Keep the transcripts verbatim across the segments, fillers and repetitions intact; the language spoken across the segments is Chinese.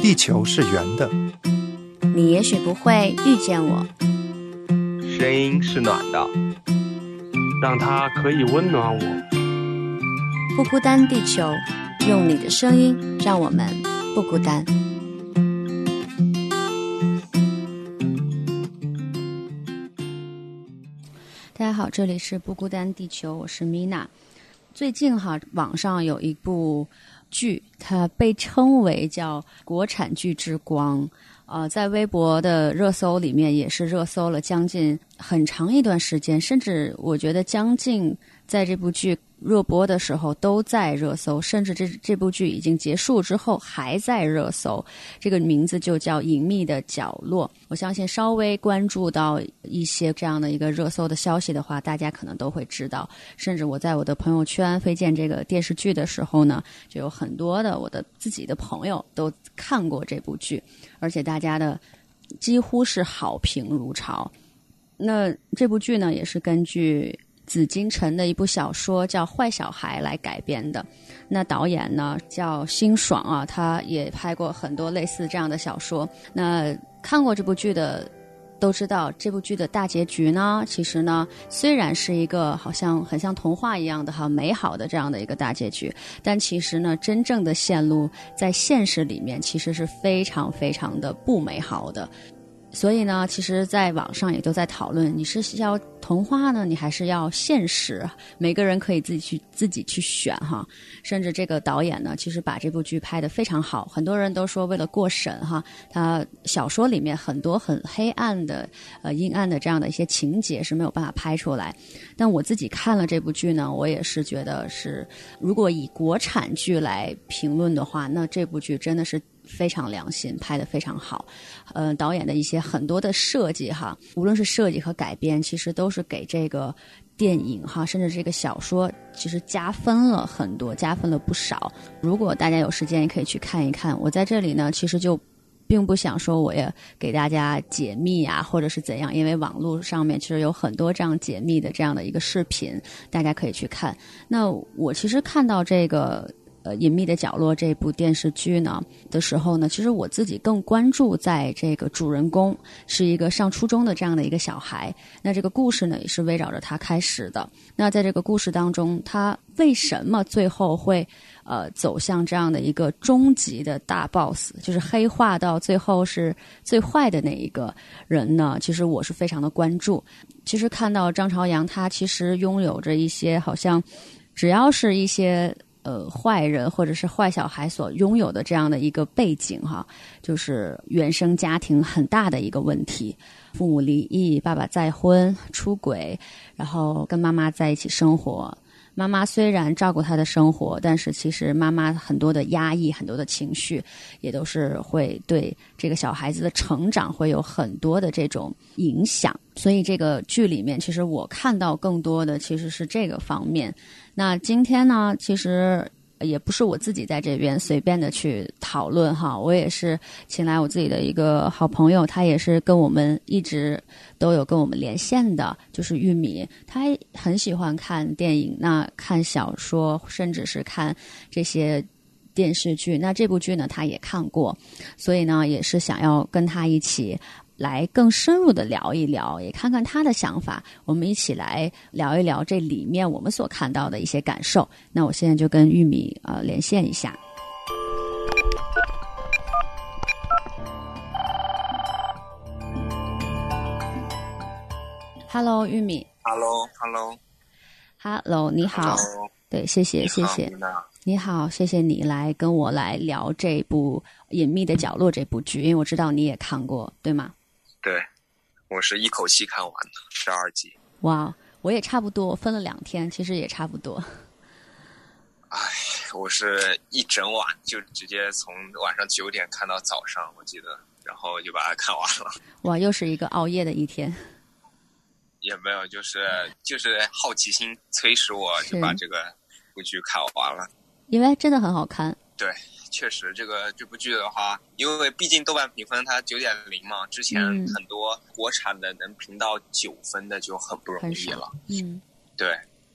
地球是圆的。 你也许不会遇见我。 声音是暖的， 让它可以温暖我。 不孤单地球，用你的声音让我们不孤单。大家好，这里是不孤单地球，我是米娜。最近哈，网上有一部剧，它被称为叫国产剧之光，呃，在微博的热搜里面也是热搜了将近很长一段时间，甚至我觉得将近在这部剧热播的时候都在热搜，甚至这这部剧已经结束之后还在热搜。这个名字就叫《隐秘的角落》。我相信稍微关注到一些这样的一个热搜的消息的话，大家可能都会知道。甚至我在我的朋友圈推荐这个电视剧的时候呢，就有很多的我的自己的朋友都看过这部剧，而且大家的几乎是好评如潮。那这部剧呢，也是根据紫金陈的一部小说叫《坏小孩》来改编的。那导演呢叫辛爽啊，他也拍过很多类似这样的小说。那看过这部剧的都知道，这部剧的大结局呢，其实呢虽然是一个好像很像童话一样的很美好的这样的一个大结局，但其实呢真正的线路在现实里面其实是非常非常的不美好的。所以呢，其实在网上也都在讨论，你是要童话呢，你还是要现实？每个人可以自己去自己去选哈。甚至这个导演呢，其实把这部剧拍得非常好，很多人都说为了过审哈，他小说里面很多很黑暗的、呃阴暗的这样的一些情节是没有办法拍出来。但我自己看了这部剧呢，我也是觉得是，如果以国产剧来评论的话，那这部剧真的是非常良心，拍得非常好。呃，导演的一些很多的设计哈，无论是设计和改编，其实都是给这个电影哈，甚至这个小说其实加分了很多，加分了不少。如果大家有时间也可以去看一看。我在这里呢，其实就并不想说我也给大家解密啊，或者是怎样，因为网络上面其实有很多这样解密的这样的一个视频，大家可以去看。那我其实看到这个呃，隐秘的角落这部电视剧呢的时候呢，其实我自己更关注在这个主人公是一个上初中的这样的一个小孩。那这个故事呢也是围绕着他开始的。那在这个故事当中，他为什么最后会呃走向这样的一个终极的大 boss， 就是黑化到最后是最坏的那一个人呢？其实我是非常的关注。其实看到张朝阳他其实拥有着一些好像只要是一些呃，坏人或者是坏小孩所拥有的这样的一个背景哈，就是原生家庭很大的一个问题，父母离异，爸爸再婚出轨，然后跟妈妈在一起生活。妈妈虽然照顾他的生活，但是其实妈妈很多的压抑，很多的情绪也都是会对这个小孩子的成长会有很多的这种影响。所以这个剧里面其实我看到更多的其实是这个方面。那今天呢，其实也不是我自己在这边随便的去讨论哈，我也是请来我自己的一个好朋友，他也是跟我们一直都有跟我们连线的，就是玉米。他很喜欢看电影，那看小说，甚至是看这些电视剧。那这部剧呢，他也看过，所以呢，也是想要跟他一起来更深入的聊一聊，也看看他的想法，我们一起来聊一聊这里面我们所看到的一些感受。那我现在就跟玉米呃连线一下。Hello， 玉米。 Hello，Hello，Hello， 你好。Hello. 对，谢谢，谢谢。你好，谢谢你来跟我来聊这部《隐秘的角落》这部剧，因为我知道你也看过，对吗？ 对，我是一口气看完的十二集。 哇，我也差不多，分了两天，其实也差不多。 哎，我是一整晚就直接从晚上九点看到早上，我记得，然后就把它看完了。 哇，又是一个熬夜的一天。 也没有，就是就是好奇心催使我就把这个部剧看完了。 因为真的很好看。 对，确实这个这部剧的话，因为毕竟豆瓣评分它九点零嘛，之前很多国产的能评到九分的就很不容易了。 嗯， 对，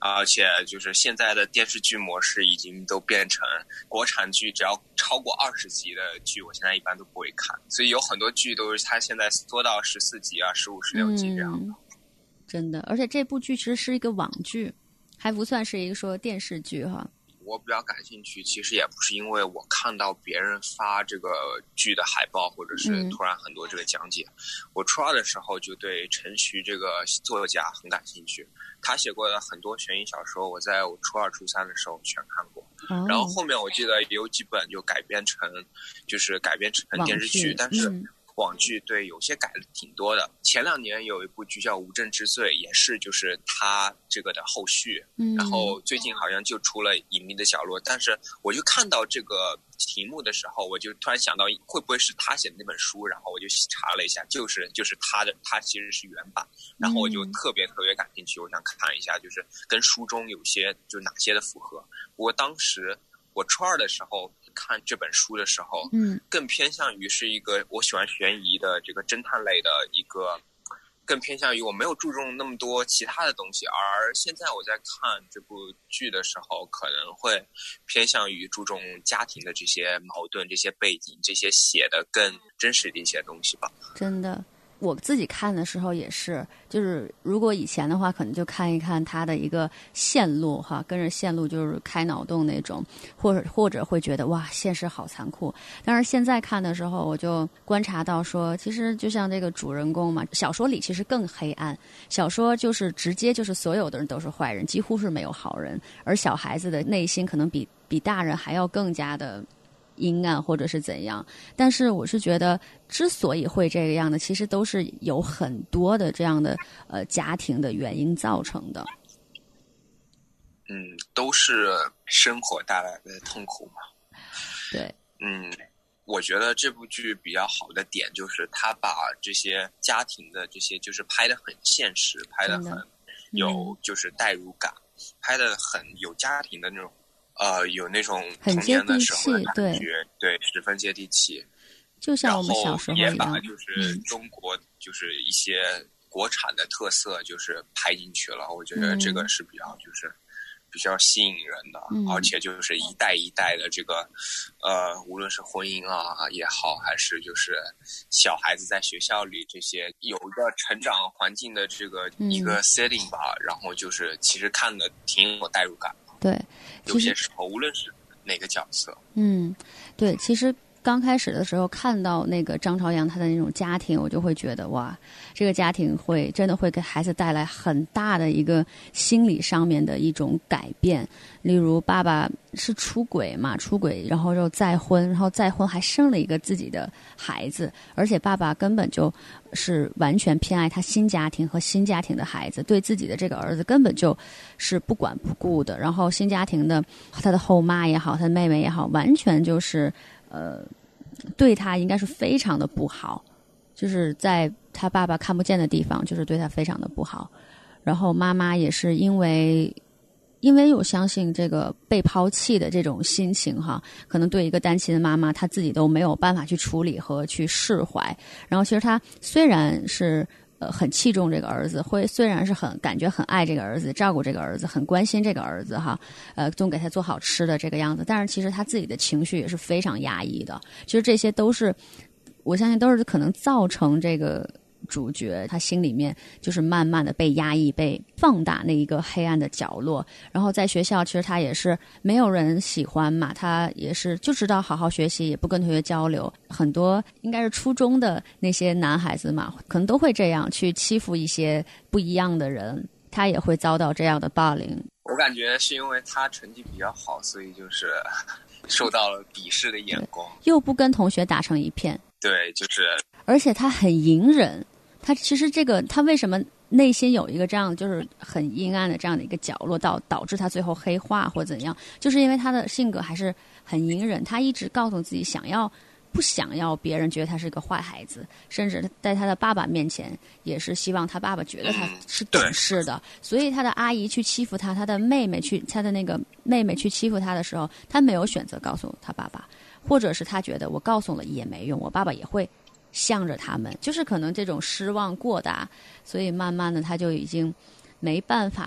而且就是现在的电视剧模式已经都变成国产剧，只要超过二十集的剧，我现在一般都不会看。所以有很多剧都是它现在缩到十四集啊、十五、十六集这样的、嗯。 真的，而且这部剧其实是一个网剧，还不算是一个说电视剧哈。 我比较感兴趣，其实也不是因为我看到别人发这个剧的海报，或者是突然很多这个讲解。嗯、我初二的时候就对陈徐这个作家很感兴趣，他写过的很多悬疑小说，我在我初二、初三的时候全看过。哦、然后后面我记得有几本就改编成，就是改编成电视剧，但是。嗯网剧对有些改的挺多的，前两年有一部剧叫《无证之罪》，也是就是他这个的后续，嗯，然后最近好像就出了《隐秘的角落》，但是我就看到这个题目的时候，我就突然想到会不会是他写的那本书，然后我就查了一下，就是就是他的，他其实是原版，然后我就特别特别感兴趣，我想看一下就是跟书中有些就哪些的符合。不过当时我初二的时候看这本书的时候，嗯，更偏向于是一个我喜欢悬疑的这个侦探类的一个，更偏向于我没有注重那么多其他的东西。而现在我在看这部剧的时候，可能会偏向于注重家庭的这些矛盾、这些背景、这些写的更真实的一些东西吧。 真的。我自己看的时候也是，就是如果以前的话，可能就看一看它的一个线路哈，跟着线路就是开脑洞那种，或者或者会觉得哇，现实好残酷。但是现在看的时候，我就观察到说，其实就像这个主人公嘛，小说里其实更黑暗，小说就是直接就是所有的人都是坏人，几乎是没有好人，而小孩子的内心可能比比大人还要更加的阴暗或者是怎样。但是我是觉得之所以会这个样的，其实都是有很多的这样的呃家庭的原因造成的。 嗯，都是生活带来的痛苦嘛。 对。 嗯，我觉得这部剧比较好的点就是他把这些家庭的这些就是拍得很现实，拍得很有就是代入感，嗯、拍得很有家庭的那种呃，有那种童年的时候的感觉，对，十分接地气。 就像我们小时候一样， 也把就是中国就是一些国产的特色就是拍进去了，嗯、我觉得这个是比较就是比较吸引人的，嗯、而且就是一代一代的这个呃，无论是婚姻啊也好，还是就是小孩子在学校里这些有一个成长环境的这个一个 setting 吧，嗯、然后就是其实看的挺有代入感。 对， 有些时候无论是哪个角色， 嗯，对，其实刚开始的时候看到那个张朝阳他的那种家庭，我就会觉得哇，这个家庭会真的会给孩子带来很大的一个心理上面的一种改变。例如爸爸是出轨嘛，出轨然后又再婚，然后再婚还生了一个自己的孩子，而且爸爸根本就是完全偏爱他新家庭和新家庭的孩子，对自己的这个儿子根本就是不管不顾的。然后新家庭的他的后妈也好，他的妹妹也好，完全就是呃对他应该是非常的不好，就是在他爸爸看不见的地方就是对他非常的不好。然后妈妈也是因为因为我相信这个被抛弃的这种心情哈，可能对一个单亲的妈妈她自己都没有办法去处理和去释怀。然后其实她虽然是呃很器重这个儿子，会虽然是很感觉很爱这个儿子，照顾这个儿子，很关心这个儿子哈，呃总给他做好吃的这个样子，但是其实他自己的情绪也是非常压抑的。其实这些都是我相信都是可能造成这个主角他心里面就是慢慢的被压抑被放大那一个黑暗的角落。然后在学校其实他也是没有人喜欢嘛，他也是就知道好好学习，也不跟同学交流。很多应该是初中的那些男孩子嘛，可能都会这样去欺负一些不一样的人，他也会遭到这样的霸凌。 我感觉是因为他成绩比较好，所以就是受到了鄙视的眼光， 又不跟同学打成一片。 对，就是而且他很隐忍，他其实这个他为什么内心有一个这样就是很阴暗的这样的一个角落，导导致他最后黑化或怎样，就是因为他的性格还是很隐忍，他一直告诉自己想要不想要别人觉得他是个坏孩子，甚至在他的爸爸面前也是希望他爸爸觉得他是懂事的。所以他的阿姨去欺负他，他的妹妹去他的那个妹妹去欺负他的时候，他没有选择告诉他爸爸，或者是他觉得我告诉了也没用，我爸爸也会向着他们，就是可能这种失望过大，所以慢慢的他就已经没办法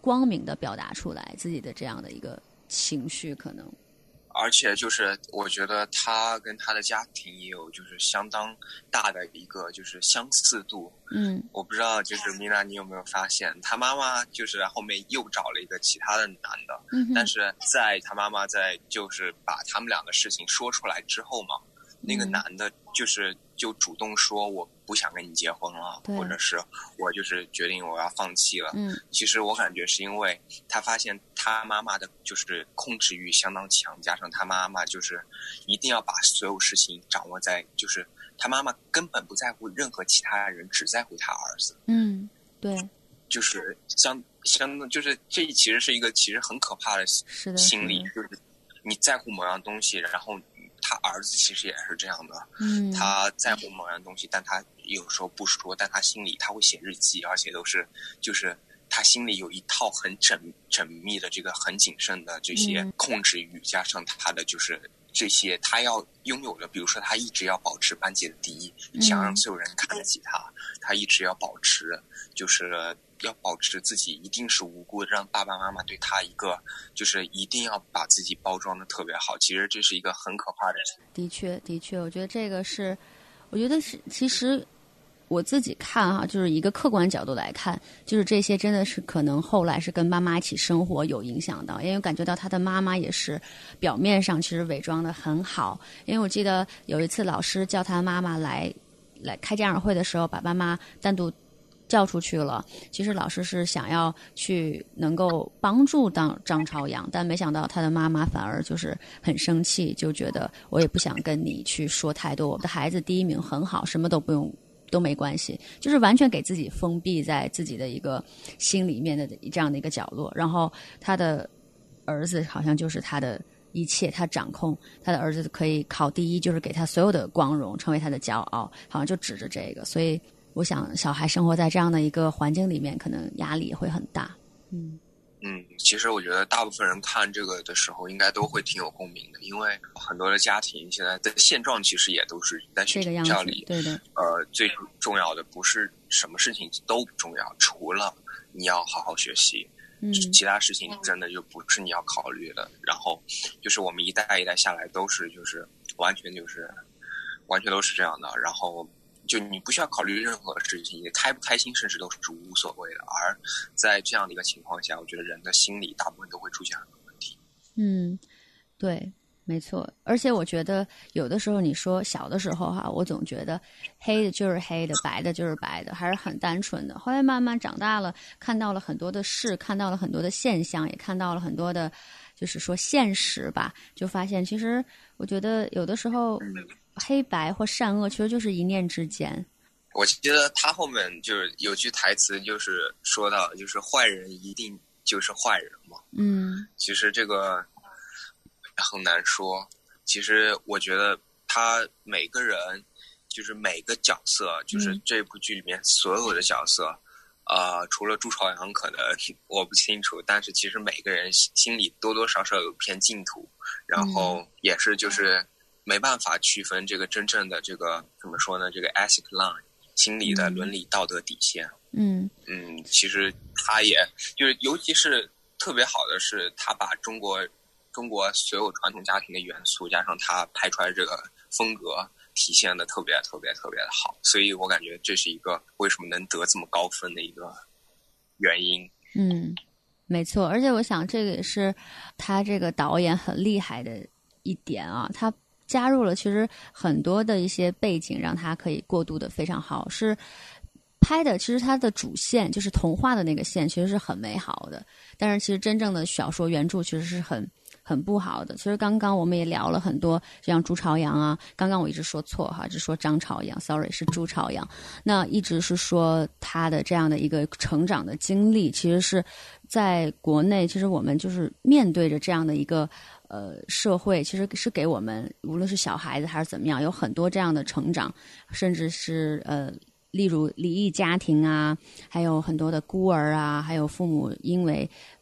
光明的表达出来自己的这样的一个情绪，可能。 而且就是我觉得他跟他的家庭也有就是相当大的一个就是相似度。 嗯， 我不知道就是米娜你有没有发现，他妈妈就是后面又找了一个其他的男的， 嗯， 但是在他妈妈在就是把他们俩的事情说出来之后嘛，那个男的就是就主动说我不想跟你结婚了，或者是我就是决定我要放弃了。 嗯， 其实我感觉是因为他发现他妈妈的就是控制欲相当强，加上他妈妈就是一定要把所有事情掌握在，就是他妈妈根本不在乎任何其他人，只在乎他儿子。 嗯，对， 就是相相就是这其实是一个其实很可怕的心理，就是你在乎某样东西，然后他儿子其实也是这样的， 嗯， 他在乎某样东西，但他有时候不说，但他心里他会写日记，而且都是就是他心里有一套很缜缜密的这个很谨慎的这些控制欲，加上他的就是这些他要拥有的，比如说他一直要保持班级的第一，想让所有人看得起他，他一直要保持就是要保持自己一定是无辜的，让爸爸妈妈对他一个就是一定要把自己包装的特别好，其实这是一个很可怕的事。 的确的确，我觉得这个是我觉得是其实我自己看哈，就是一个客观角度来看，就是这些真的是可能后来是跟妈妈一起生活有影响到，因为感觉到他的妈妈也是表面上其实伪装的很好。因为我记得有一次老师叫他妈妈来来开家长会的时候，把妈妈单独叫出去了，其实老师是想要去能够帮助当张朝阳，但没想到他的妈妈反而就是很生气，就觉得我也不想跟你去说太多，我的孩子第一名很好，什么都不用都没关系，就是完全给自己封闭在自己的一个心里面的这样的一个角落。然后他的儿子好像就是他的一切，他掌控他的儿子可以考第一，就是给他所有的光荣，成为他的骄傲，好像就指着这个。所以我想小孩生活在这样的一个环境里面，可能压力也会很大。嗯嗯，其实我觉得大部分人看这个的时候应该都会挺有共鸣的，因为很多的家庭现在的现状其实也都是在学校里， 对的。 呃，最重要的不是什么事情都不重要，除了你要好好学习， 嗯， 其他事情真的就不是你要考虑的。然后就是我们一代一代下来都是就是完全就是完全都是这样的，然后就你不需要考虑任何事情，你开不开心甚至都是无所谓的。而在这样的一个情况下，我觉得人的心理大部分都会出现很多问题。 嗯，对，没错。而且我觉得有的时候你说小的时候哈，我总觉得黑的就是黑的，白的就是白的，还是很单纯的。后来慢慢长大了，看到了很多的事，看到了很多的现象，也看到了很多的就是说现实吧，就发现其实我觉得有的时候黑白或善恶其实就是一念之间。 我记得他后面就是有句台词，就是说到，就是坏人一定就是坏人嘛。 嗯， 其实这个很难说。其实我觉得他每个人，就是每个角色，就是这部剧里面所有的角色，呃，除了朱朝阳可能我不清楚，但是其实每个人心里多多少少有片净土，然后也是就是没办法区分这个真正的这个怎么说呢？这个 ethic line。心理的伦理道德底线。 嗯嗯，其实他也就是尤其是特别好的是他把中国中国所有传统家庭的元素加上他拍出来这个风格体现的特别特别特别的好，所以我感觉这是一个为什么能得这么高分的一个原因。 嗯，没错。而且我想这个也是他这个导演很厉害的一点啊，他加入了其实很多的一些背景，让它可以过渡的非常好。是拍的，其实它的主线就是童话的那个线，其实是很美好的。但是其实真正的小说原著其实是很很不好的。其实刚刚我们也聊了很多，就像朱朝阳啊，刚刚我一直说错哈，只说张朝阳 ，sorry 是朱朝阳。那一直是说他的这样的一个成长的经历，其实是在国内，其实我们就是面对着这样的一个。呃，社会其实是给我们，无论是小孩子还是怎么样，有很多这样的成长，甚至是呃，例如离异家庭啊，还有很多的孤儿啊，还有父母因为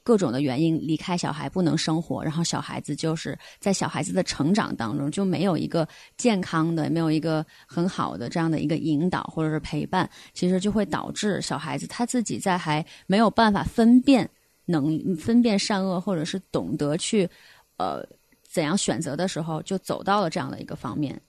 各种的原因离开小孩不能生活，然后小孩子就是在小孩子的成长当中就没有一个健康的没有一个很好的这样的一个引导或者是陪伴，其实就会导致小孩子他自己在还没有办法分辨能分辨善恶或者是懂得去呃怎样选择的时候就走到了这样的一个方面。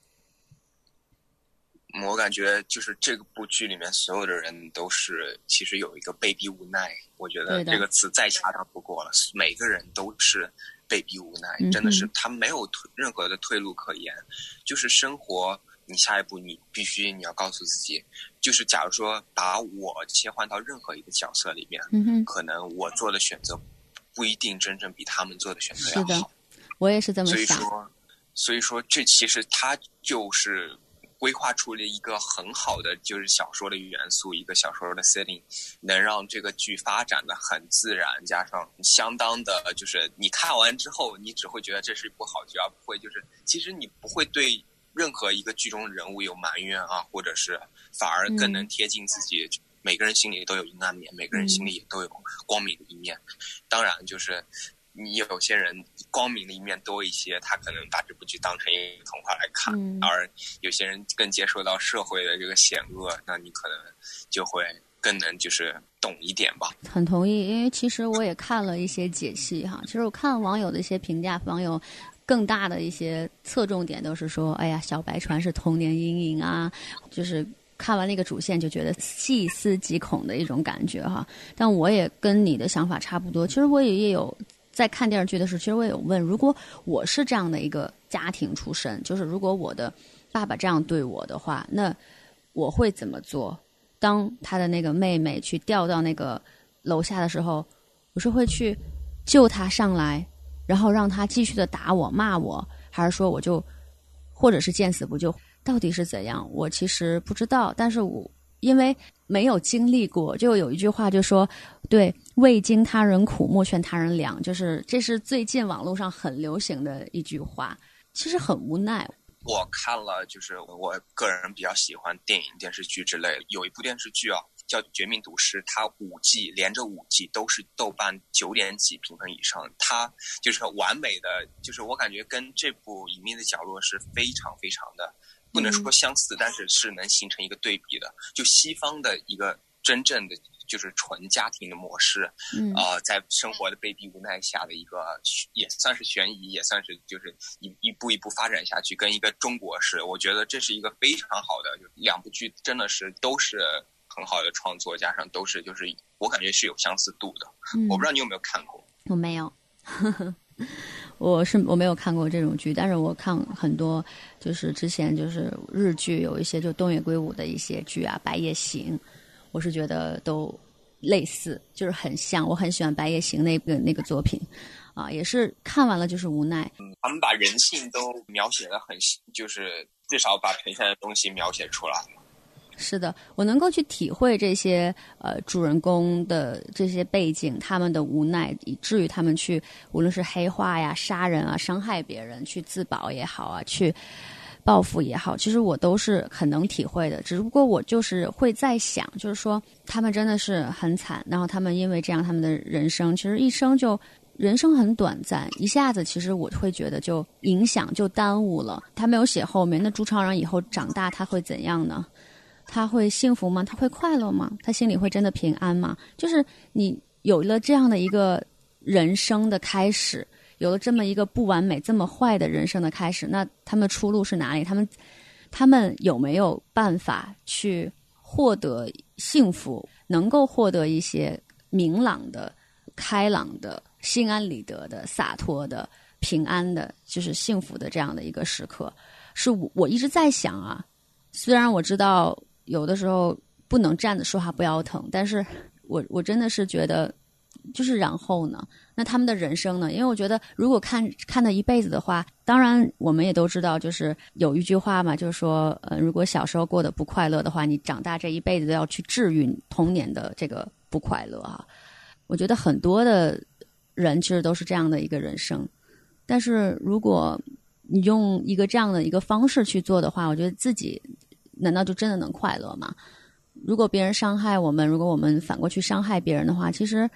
我感觉就是这部剧里面所有的人都是其实有一个被逼无奈，我觉得这个词再恰当不过了，每个人都是被逼无奈、嗯、真的是他没有任何的退路可言，就是生活你下一步你必须你要告诉自己，就是假如说把我切换到任何一个角色里面、嗯、可能我做的选择不一定真正比他们做的选择要好。 是的，我也是这么想。 所以说所以说这其实它就是规划出了一个很好的就是小说的元素，一个小说的 setting， 能让这个剧发展的很自然，加上相当的就是你看完之后你只会觉得这是一部好剧，而不会就是其实你不会对任何一个剧中人物有埋怨啊，或者是反而更能贴近自己、嗯、每个人心里都有阴暗面，每个人心里也都有光明的一面、嗯、当然就是你有些人光明的一面多一些，他可能把这部剧当成一个童话来看、嗯、而有些人更接受到社会的这个险恶，那你可能就会更能就是懂一点吧。 很同意，因为其实我也看了一些解析哈，其实我看网友的一些评价，网友更大的一些侧重点都是说，哎呀，小白船是童年阴影啊，就是看完那个主线就觉得细思极恐的一种感觉哈。但我也跟你的想法差不多，其实我也也有在看电视剧的时候，其实我也有问，如果我是这样的一个家庭出身，就是如果我的爸爸这样对我的话，那我会怎么做？当他的那个妹妹去掉到那个楼下的时候，我是会去救他上来，然后让他继续的打我骂我，还是说我就或者是见死不救？到底是怎样？我其实不知道，但是我因为没有经历过，就有一句话就说，对，未经他人苦，莫劝他人凉，就是这是最近网络上很流行的一句话，其实很无奈。 我看了，就是我个人比较喜欢电影、电视剧之类的，有一部电视剧啊，叫《绝命毒师》，它五季连着五季都是豆瓣九点几评分以上，它就是完美的，就是我感觉跟这部《隐秘的角落》是非常非常的，不能说相似，但是是能形成一个对比的。就西方的一个真正的就是纯家庭的模式，嗯，呃，在生活的被逼无奈下的一个，也算是悬疑，也算是就是一一步一步发展下去，跟一个中国式，我觉得这是一个非常好的，就两部剧真的是都是很好的创作，加上都是就是我感觉是有相似度的。嗯，我不知道你有没有看过？ 我没有。我是我没有看过这种剧，但是我看很多，就是之前就是日剧有一些就东野圭吾的一些剧啊，《白夜行》，我是觉得都类似，就是很像。我很喜欢《白夜行》那个那个作品，啊，也是看完了就是无奈。 嗯，他们把人性都描写得很，就是至少把呈现的东西描写出来了。 是的，我能够去体会这些呃主人公的这些背景，他们的无奈，以至于他们去无论是黑化呀、杀人啊、伤害别人、去自保也好啊、去报复也好，其实我都是很能体会的。只不过我就是会在想，就是说他们真的是很惨，然后他们因为这样，他们的人生其实一生就人生很短暂，一下子其实我会觉得就影响就耽误了。他没有写后面，那朱朝阳以后长大他会怎样呢？他会幸福吗？他会快乐吗？他心里会真的平安吗？就是你有了这样的一个人生的开始，有了这么一个不完美这么坏的人生的开始，那他们出路是哪里？他们他们有没有办法去获得幸福，能够获得一些明朗的、开朗的、心安理得的、洒脱的、平安的，就是幸福的这样的一个时刻？是我我一直在想啊，虽然我知道有的时候不能站着说话不腰疼，但是我我真的是觉得，就是然后呢，那他们的人生呢？因为我觉得，如果看看他一辈子的话，当然我们也都知道，就是有一句话嘛，就是说，呃，如果小时候过得不快乐的话，你长大这一辈子都要去治愈童年的这个不快乐啊。我觉得很多的人其实都是这样的一个人生，但是如果你用一个这样的一个方式去做的话，我觉得自己难道就真的能快乐吗？如果别人伤害我们，如果我们反过去伤害别人的话，其实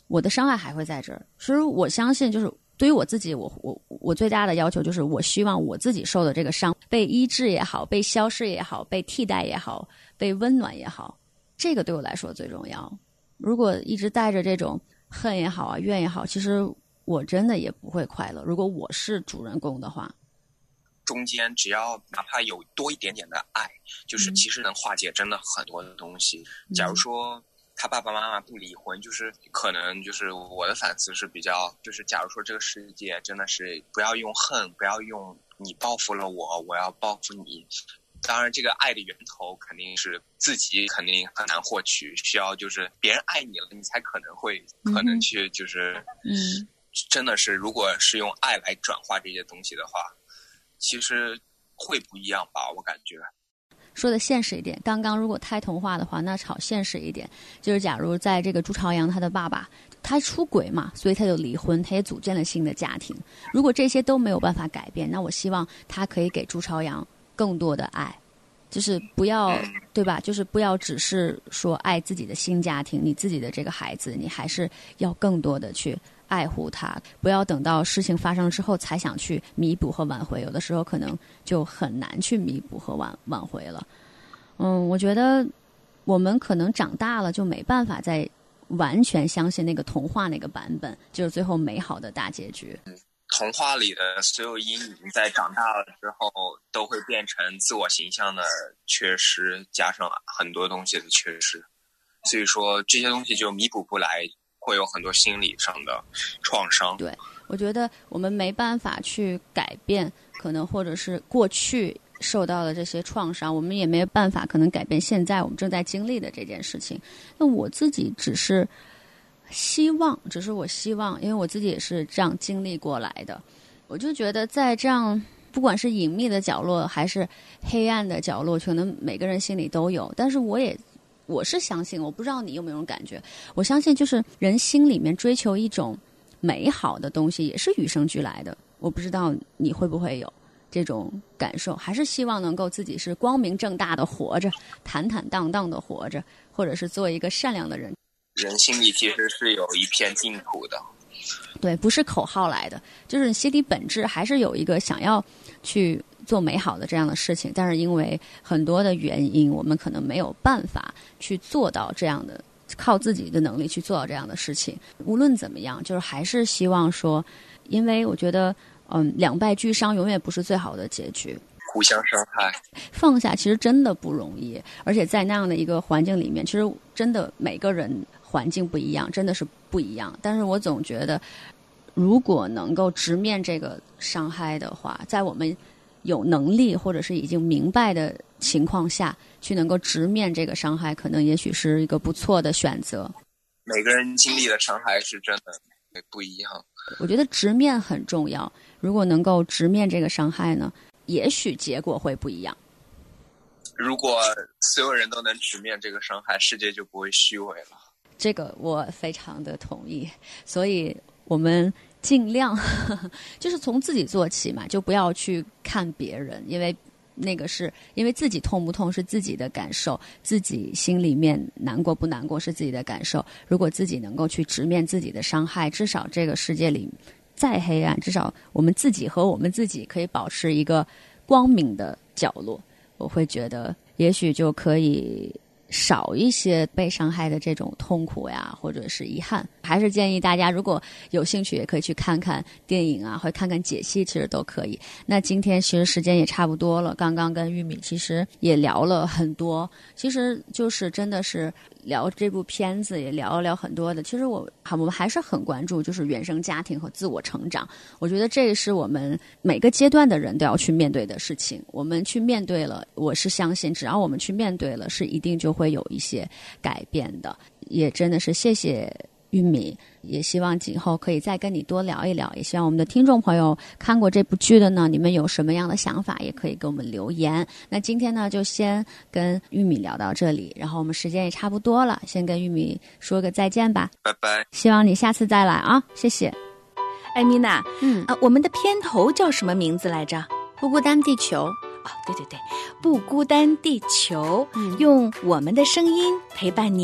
我的伤害还会在这儿。所以我相信就是对于我自己，我我我最大的要求就是我希望我自己受的这个伤被医治也好，被消失也好，被替代也好，被温暖也好，这个对我来说最重要。如果一直带着这种恨也好啊，怨也好，其实我真的也不会快乐。如果我是主人公的话， 中间只要哪怕有多一点点的爱，就是其实能化解真的很多的东西。嗯、假如说他爸爸妈妈不离婚，就是可能就是我的反思是比较，就是假如说这个世界真的是不要用恨，不要用你报复了我，我要报复你。当然这个爱的源头肯定是自己肯定很难获取，需要就是别人爱你了，你才可能会可能去就是嗯， 真的是如果是用爱来转化这些东西的话，其实会不一样吧，我感觉。 说的现实一点，刚刚如果太童话的话，那好现实一点，就是假如在这个朱朝阳他的爸爸他出轨嘛，所以他就离婚，他也组建了新的家庭。如果这些都没有办法改变，那我希望他可以给朱朝阳更多的爱，就是不要对吧，就是不要只是说爱自己的新家庭，你自己的这个孩子，你还是要更多的去爱护他，不要等到事情发生之后才想去弥补和挽回，有的时候可能就很难去弥补和挽挽回了。嗯，我觉得我们可能长大了就没办法再完全相信那个童话那个版本，就是最后美好的大结局。 童话里的所有阴影在长大了之后都会变成自我形象的缺失，加上很多东西的缺失，所以说这些东西就弥补不来，会有很多心理上的创伤。 对，我觉得我们没办法去改变可能或者是过去受到的这些创伤，我们也没有办法可能改变现在我们正在经历的这件事情。那我自己只是希望只是我希望因为我自己也是这样经历过来的，我就觉得在这样不管是隐秘的角落还是黑暗的角落，可能每个人心里都有，但是我也我是相信，我不知道你有没有感觉，我相信就是人心里面追求一种美好的东西也是与生俱来的，我不知道你会不会有这种感受，还是希望能够自己是光明正大的活着，坦坦荡荡的活着，或者是做一个善良的人。 人心里其实是有一片净土的， 对，不是口号来的，就是心底本质还是有一个想要去做美好的这样的事情，但是因为很多的原因，我们可能没有办法去做到这样的，靠自己的能力去做到这样的事情。无论怎么样，就是还是希望说，因为我觉得嗯，两败俱伤永远不是最好的结局， 互相伤害， 放下其实真的不容易，而且在那样的一个环境里面，其实真的每个人环境不一样，真的是不一样。但是我总觉得如果能够直面这个伤害的话，在我们有能力或者是已经明白的情况下去能够直面这个伤害，可能也许是一个不错的选择。 每个人经历的伤害是真的不一样， 我觉得直面很重要，如果能够直面这个伤害呢，也许结果会不一样。 如果所有人都能直面这个伤害，世界就不会虚伪了。 这个我非常的同意，所以我们尽量呵呵就是从自己做起嘛，就不要去看别人，因为那个是因为自己痛不痛是自己的感受，自己心里面难过不难过是自己的感受。如果自己能够去直面自己的伤害，至少这个世界里再黑暗，至少我们自己和我们自己可以保持一个光明的角落，我会觉得也许就可以少一些被伤害的这种痛苦呀，或者是遗憾。还是建议大家如果有兴趣也可以去看看电影啊，或者看看解析，其实都可以。那今天其实时间也差不多了，刚刚跟玉米其实也聊了很多，其实就是真的是聊这部片子也聊了聊很多的。其实我我们还是很关注就是原生家庭和自我成长，我觉得这是我们每个阶段的人都要去面对的事情。我们去面对了，我是相信只要我们去面对了，是一定就会有一些改变的。也真的是谢谢玉米，也希望今后可以再跟你多聊一聊，也希望我们的听众朋友看过这部剧的呢，你们有什么样的想法也可以给我们留言。那今天呢就先跟玉米聊到这里，然后我们时间也差不多了，先跟玉米说个再见吧， 拜拜， 希望你下次再来啊，谢谢。 艾米娜， 嗯啊，我们的片头叫什么名字来着？ 不孤单地球。 哦，对对对，不孤单地球， 嗯， 用我们的声音陪伴您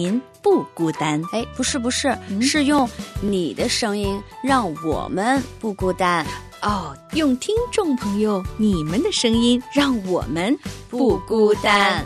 不孤单。 哎，不是不是、 嗯、 是用你的声音让我们不孤单。 哦，用听众朋友你们的声音让我们不孤单。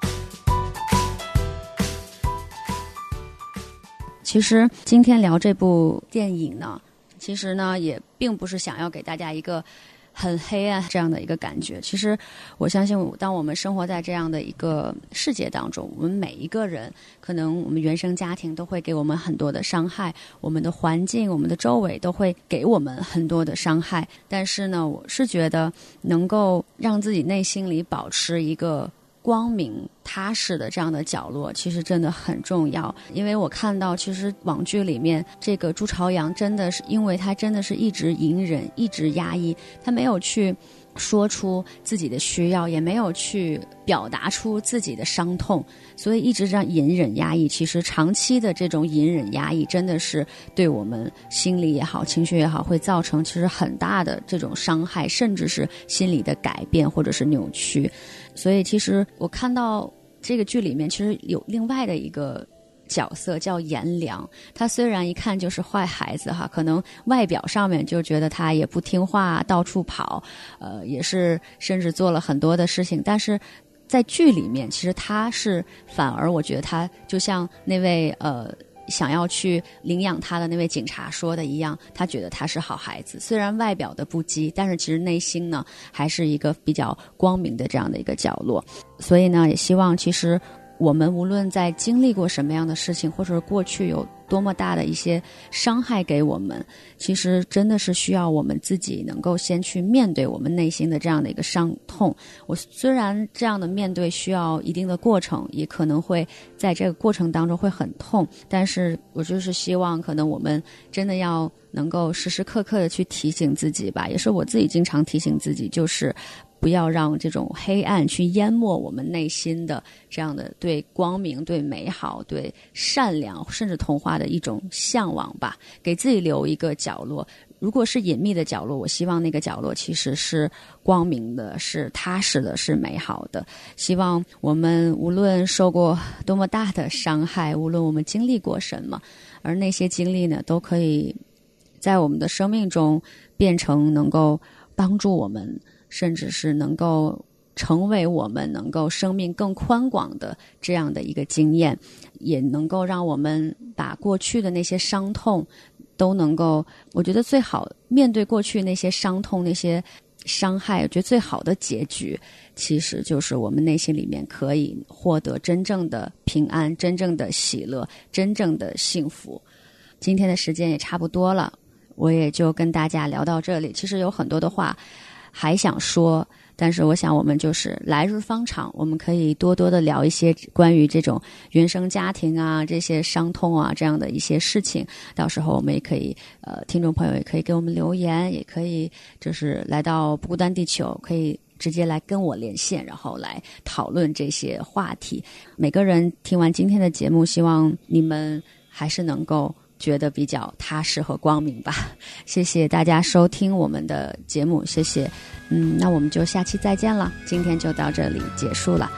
其实今天聊这部电影呢，其实呢也并不是想要给大家一个很黑暗这样的一个感觉。其实我相信当我们生活在这样的一个世界当中，我们每一个人可能我们原生家庭都会给我们很多的伤害，我们的环境我们的周围都会给我们很多的伤害。但是呢，我是觉得能够让自己内心里保持一个光明踏实的这样的角落其实真的很重要。因为我看到其实网剧里面这个朱朝阳真的是因为他真的是一直隐忍一直压抑，他没有去说出自己的需要，也没有去表达出自己的伤痛，所以一直这样隐忍压抑。其实长期的这种隐忍压抑真的是对我们心理也好情绪也好会造成其实很大的这种伤害，甚至是心理的改变或者是扭曲。所以其实我看到这个剧里面其实有另外的一个角色叫颜良，他虽然一看就是坏孩子哈，可能外表上面就觉得他也不听话到处跑，呃，也是甚至做了很多的事情，但是在剧里面其实他是反而我觉得他就像那位呃想要去领养他的那位警察说的一样，他觉得他是好孩子，虽然外表的不羁，但是其实内心呢还是一个比较光明的这样的一个角落。所以呢也希望其实我们无论在经历过什么样的事情，或者是过去有多么大的一些伤害给我们，其实真的是需要我们自己能够先去面对我们内心的这样的一个伤痛。我虽然这样的面对需要一定的过程，也可能会在这个过程当中会很痛，但是我就是希望可能我们真的要能够时时刻刻的去提醒自己吧，也是我自己经常提醒自己，就是不要让这种黑暗去淹没我们内心的这样的对光明对美好对善良甚至童话的一种向往吧，给自己留一个角落。如果是隐秘的角落，我希望那个角落其实是光明的是踏实的是美好的。希望我们无论受过多么大的伤害，无论我们经历过什么，而那些经历呢都可以在我们的生命中变成能够帮助我们，甚至是能够成为我们能够生命更宽广的这样的一个经验，也能够让我们把过去的那些伤痛都能够，我觉得最好面对过去那些伤痛那些伤害，我觉得最好的结局其实就是我们内心里面可以获得真正的平安，真正的喜乐，真正的幸福。今天的时间也差不多了，我也就跟大家聊到这里。其实有很多的话还想说，但是我想我们就是来日方长，我们可以多多的聊一些关于这种原生家庭啊这些伤痛啊这样的一些事情。到时候我们也可以呃，听众朋友也可以给我们留言，也可以就是来到不孤单地球，可以直接来跟我连线，然后来讨论这些话题。每个人听完今天的节目，希望你们还是能够觉得比较踏实和光明吧。谢谢大家收听我们的节目，谢谢。嗯，那我们就下期再见了，今天就到这里结束了。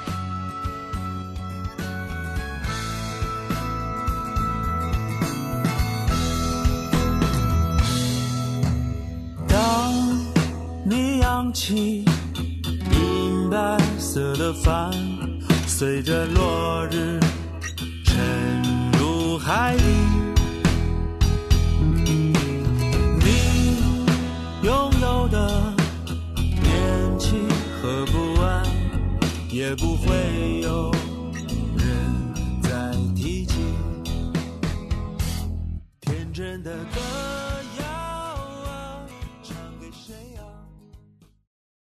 当你扬起银白色的帆，随着落日沉入海里，拥有的年轻和不安，也不会